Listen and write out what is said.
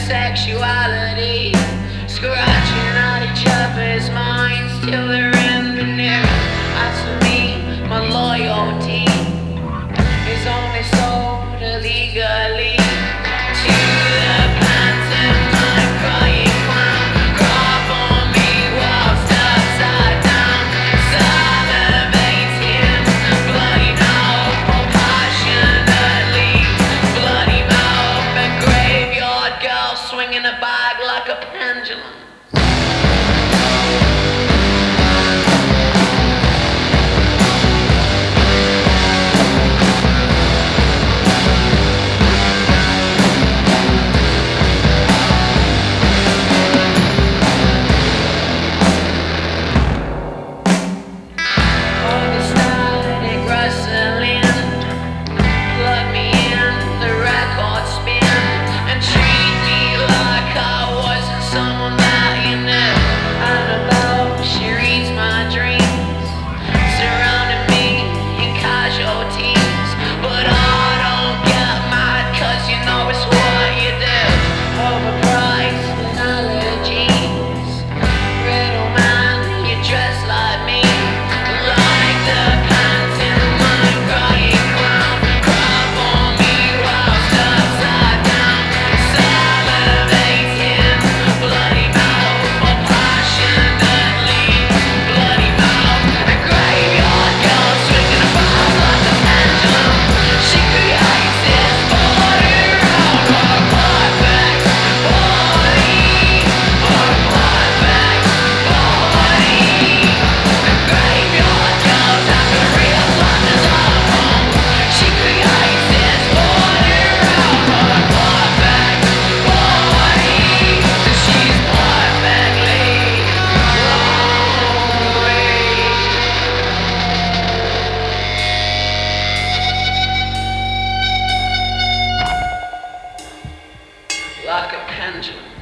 sexuality, scratching at each other's minds till they're in the near. As for me, my loyalty is only sold illegally to the pantomime crying clown. Grab on me whilst upside down, salivating, bloody mouth, more passionately, bloody mouth, a graveyard girl swinging a bag like a pendulum. Like a pendulum.